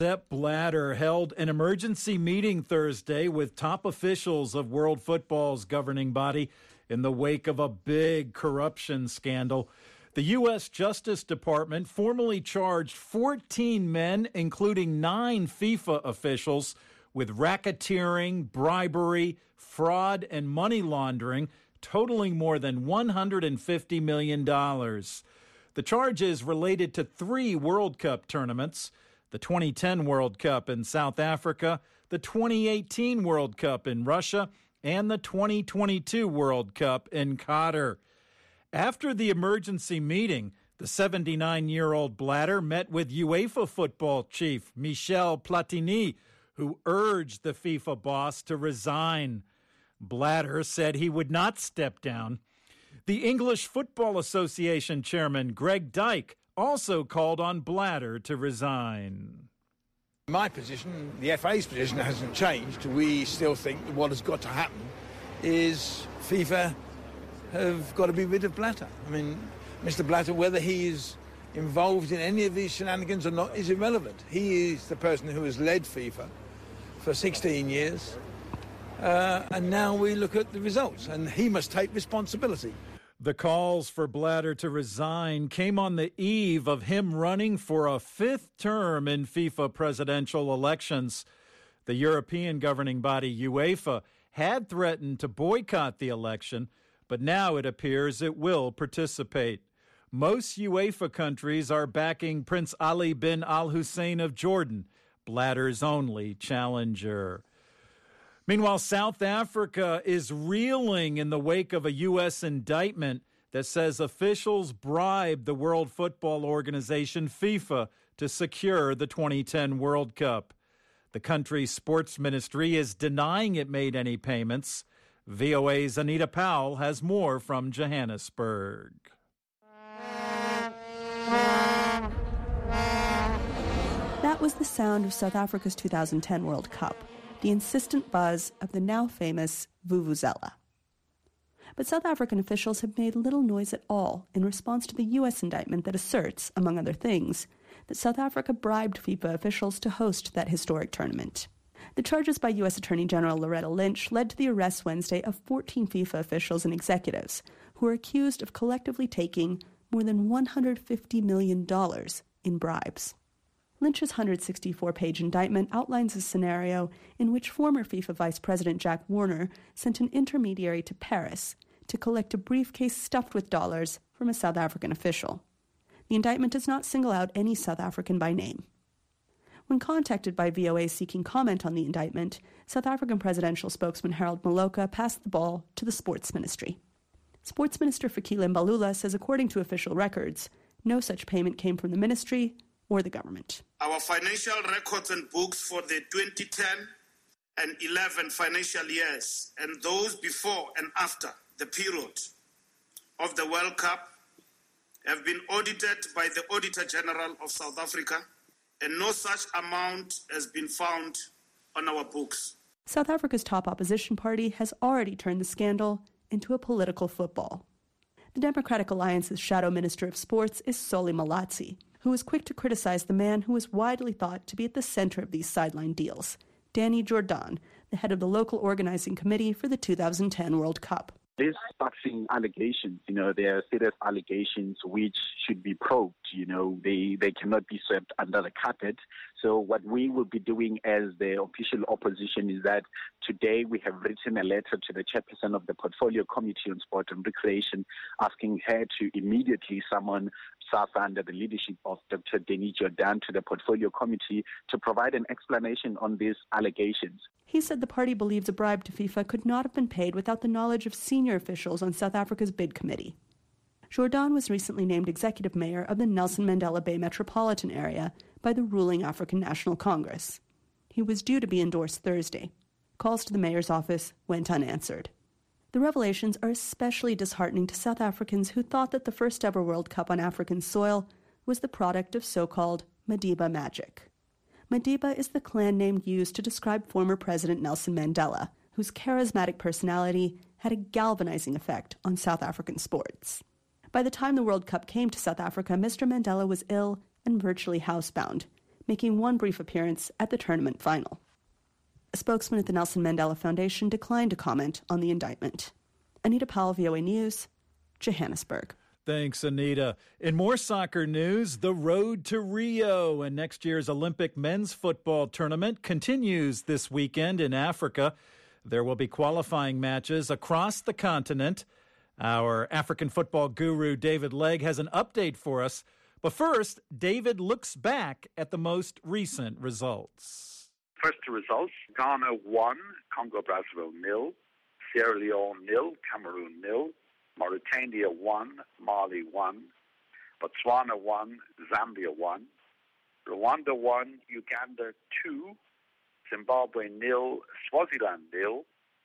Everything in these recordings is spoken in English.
Sepp Blatter held an emergency meeting Thursday with top officials of World Football's governing body in the wake of a big corruption scandal. The U.S. Justice Department formally charged 14 men, including 9 FIFA officials, with racketeering, bribery, fraud, and money laundering, totaling more than $150 million. The charges related to 3 World Cup tournaments: the 2010 World Cup in South Africa, the 2018 World Cup in Russia, and the 2022 World Cup in Qatar. After the emergency meeting, the 79-year-old Blatter met with UEFA football chief Michel Platini, who urged the FIFA boss to resign. Blatter said he would not step down. The English Football Association chairman, Greg Dyke, also called on Blatter to resign. My position, the FA's position, hasn't changed. We still think that what has got to happen is FIFA have got to be rid of Blatter. I mean, Mr. Blatter, whether he is involved in any of these shenanigans or not, is irrelevant. He is the person who has led FIFA for 16 years, and now we look at the results, and he must take responsibility. The calls for Blatter to resign came on the eve of him running for a 5th term in FIFA presidential elections. The European governing body, UEFA, had threatened to boycott the election, but now it appears it will participate. Most UEFA countries are backing Prince Ali bin Al Hussein of Jordan, Blatter's only challenger. Meanwhile, South Africa is reeling in the wake of a U.S. indictment that says officials bribed the World Football Organization, FIFA, to secure the 2010 World Cup. The country's sports ministry is denying it made any payments. VOA's Anita Powell has more from Johannesburg. That was the sound of South Africa's 2010 World Cup, the insistent buzz of the now famous Vuvuzela. But South African officials have made little noise at all in response to the U.S. indictment that asserts, among other things, that South Africa bribed FIFA officials to host that historic tournament. The charges by U.S. Attorney General Loretta Lynch led to the arrest Wednesday of 14 FIFA officials and executives who are accused of collectively taking more than $150 million in bribes. Lynch's 164-page indictment outlines a scenario in which former FIFA Vice President Jack Warner sent an intermediary to Paris to collect a briefcase stuffed with dollars from a South African official. The indictment does not single out any South African by name. When contacted by VOA seeking comment on the indictment, South African presidential spokesman Harold Maloka passed the ball to the sports ministry. Sports Minister Fikile Mbalula says according to official records, no such payment came from the ministry or the government. Our financial records and books for the 2010 and 11 financial years and those before and after the period of the World Cup have been audited by the Auditor General of South Africa, and no such amount has been found on our books. South Africa's top opposition party has already turned the scandal into a political football. The Democratic Alliance's shadow minister of sports is Solly Malatsi, who was quick to criticize the man who was widely thought to be at the center of these sideline deals, Danny Jordan, the head of the local organizing committee for the 2010 World Cup. These boxing allegations, they are serious allegations which should be probed. They cannot be swept under the carpet. So what we will be doing as the official opposition is that today we have written a letter to the chairperson of the Portfolio Committee on Sport and Recreation, asking her to immediately summon SAFA under the leadership of Dr. Danny Jordan to the Portfolio Committee to provide an explanation on these allegations. He said the party believes a bribe to FIFA could not have been paid without the knowledge of senior officials on South Africa's bid committee. Jordan was recently named executive mayor of the Nelson Mandela Bay metropolitan area by the ruling African National Congress. He was due to be endorsed Thursday. Calls to the mayor's office went unanswered. The revelations are especially disheartening to South Africans who thought that the first ever World Cup on African soil was the product of so-called Madiba magic. Madiba is the clan name used to describe former President Nelson Mandela, whose charismatic personality had a galvanizing effect on South African sports. By the time the World Cup came to South Africa, Mr. Mandela was ill and virtually housebound, making one brief appearance at the tournament final. A spokesman at the Nelson Mandela Foundation declined to comment on the indictment. Anita Powell, VOA News, Johannesburg. Thanks, Anita. In more soccer news, the road to Rio and next year's Olympic men's football tournament continues this weekend in Africa. There will be qualifying matches across the continent. Our African football guru, David Legg, has an update for us. But first, David looks back at the most recent results. First, the results. Ghana 1, Congo-Brazzaville 0, Sierra Leone 0, Cameroon 0, Mauritania 1, Mali 1, Botswana 1, Zambia 1, Rwanda 1, Uganda 2, Zimbabwe 0, Swaziland 0,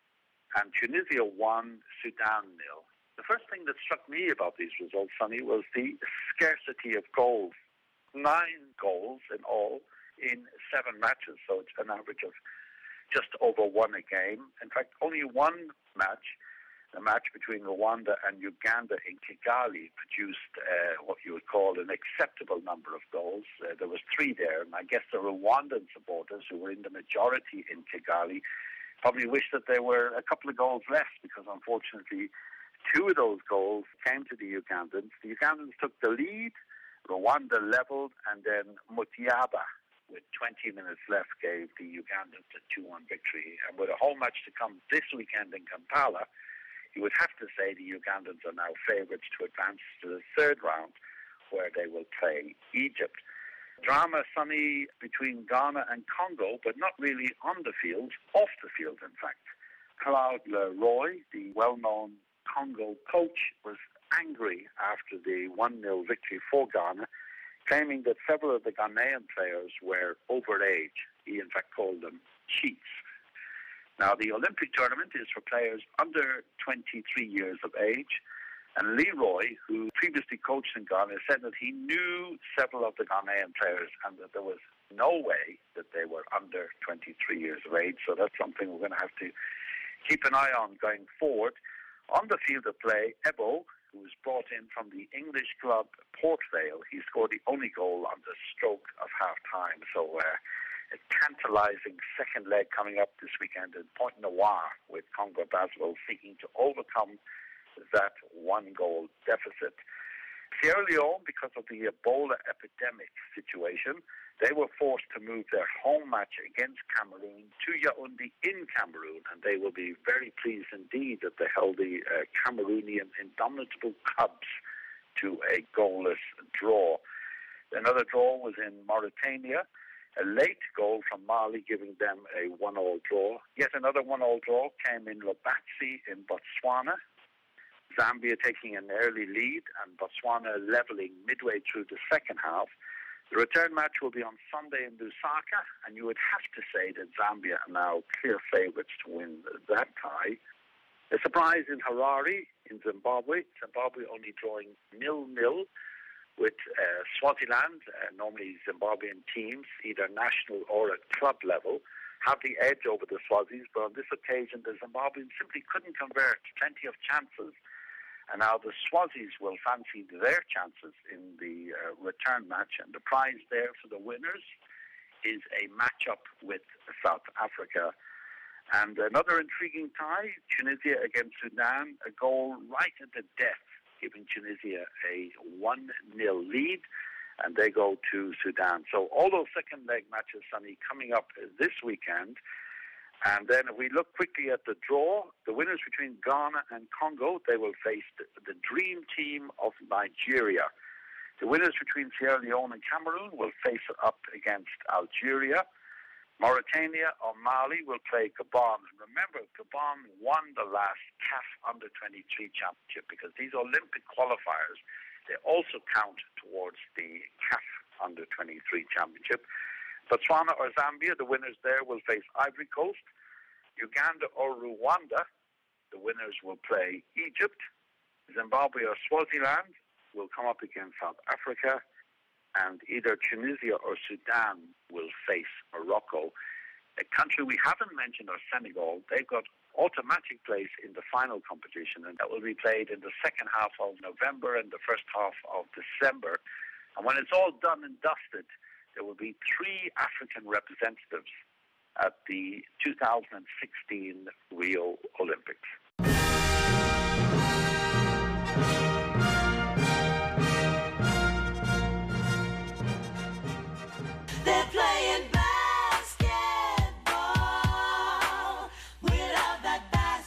and Tunisia 1, Sudan 0. The first thing that struck me about these results, Sonny, was the scarcity of goals. 9 goals in all in 7 matches, so it's an average of just over 1 a game. In fact, only one match, the match between Rwanda and Uganda in Kigali, produced what you would call an acceptable number of goals. There was 3 there, and I guess the Rwandan supporters, who were in the majority in Kigali, probably wished that there were a couple of goals less, because unfortunately 2 of those goals came to the Ugandans. The Ugandans took the lead, Rwanda levelled, and then Mutiaba, with 20 minutes left, gave the Ugandans a 2-1 victory. And with a whole match to come this weekend in Kampala, you would have to say the Ugandans are now favourites to advance to the 3rd round, where they will play Egypt. Drama, Sonny, between Ghana and Congo, but not really on the field, off the field, in fact. Claude Leroy, the well-known Congo coach, was angry after the 1-0 victory for Ghana, claiming that several of the Ghanaian players were overage. He, in fact, called them cheats. Now, the Olympic tournament is for players under 23 years of age, and Leroy, who previously coached in Ghana, said that he knew several of the Ghanaian players and that there was no way that they were under 23 years of age, so that's something we're going to have to keep an eye on going forward. On the field of play, Ebo, who was brought in from the English club Port Vale, he scored the only goal on the stroke of half-time. So a tantalising second leg coming up this weekend in Pointe-Noire, with Congo-Brazzaville seeking to overcome that 1-goal deficit. Sierra Leone, because of the Ebola epidemic situation, they were forced to move their home match against Cameroon to Yaoundé in Cameroon, and they will be very pleased indeed that they held the Cameroonian indomitable Cubs to a goalless draw. Another draw was in Mauritania, a late goal from Mali giving them a 1-1 draw. Yet another 1-1 draw came in Lobatse in Botswana. Zambia taking an early lead and Botswana levelling midway through the second half. The return match will be on Sunday in Lusaka, and you would have to say that Zambia are now clear favourites to win that tie. A surprise in Harare in Zimbabwe. Zimbabwe only drawing 0-0 with Swaziland. Normally Zimbabwean teams, either national or at club level, have the edge over the Swazis, but on this occasion the Zimbabweans simply couldn't convert. Plenty of chances. And now the Swazis will fancy their chances in the return match. And the prize there for the winners is a match-up with South Africa. And another intriguing tie, Tunisia against Sudan, a goal right at the death, giving Tunisia a 1-0 lead. And they go to Sudan. So all those second leg matches, Sonny, coming up this weekend. And then if we look quickly at the draw, the winners between Ghana and Congo, they will face the dream team of Nigeria. The winners between Sierra Leone and Cameroon will face up against Algeria. Mauritania or Mali will play Gabon. And remember, Gabon won the last CAF Under-23 Championship, because these Olympic qualifiers, they also count towards the CAF Under-23 Championship. Botswana or Zambia, the winners there will face Ivory Coast. Uganda or Rwanda, the winners will play Egypt. Zimbabwe or Swaziland will come up against South Africa. And either Tunisia or Sudan will face Morocco. A country we haven't mentioned are Senegal. They've got automatic place in the final competition, and that will be played in the second half of November and the first half of December. And when it's all done and dusted, there will be 3 African representatives at the 2016 Rio Olympics. They're playing basketball without that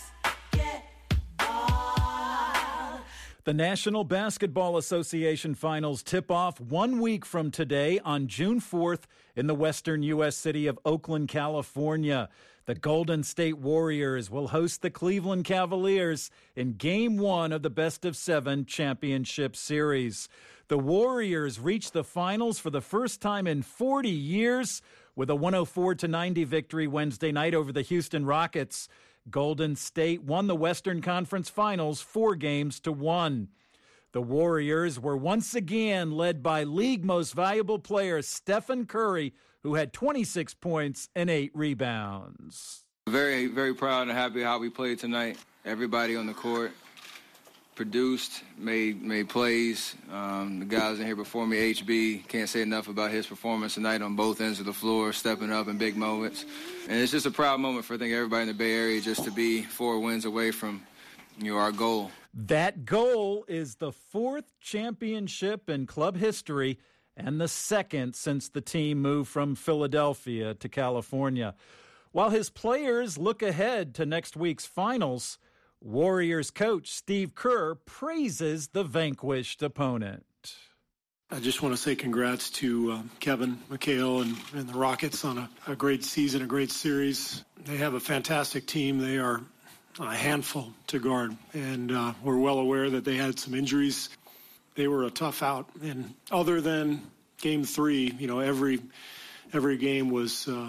basketball. The National Basketball Association finals tip off 1 week from today on June 4th in the western U.S. city of Oakland, California. The Golden State Warriors will host the Cleveland Cavaliers in Game 1 of the best-of-7 championship series. The Warriors reached the finals for the first time in 40 years with a 104-90 victory Wednesday night over the Houston Rockets. Golden State won the Western Conference Finals 4-1. The Warriors were once again led by league most valuable player Stephen Curry, who had 26 points and 8 rebounds. Very, very proud and happy how we played tonight. Everybody on the court produced, made plays. The guys in here before me, HB, can't say enough about his performance tonight on both ends of the floor, stepping up in big moments. And it's just a proud moment for, I think, everybody in the Bay Area just to be 4 wins away from, our goal. That goal is the 4th championship in club history and the 2nd since the team moved from Philadelphia to California. While his players look ahead to next week's finals, Warriors coach Steve Kerr praises the vanquished opponent. I just want to say congrats to Kevin McHale and the Rockets on a great season, a great series. They have a fantastic team. They are a handful to guard, and we're well aware that they had some injuries. They were a tough out, and other than Game 3, every game was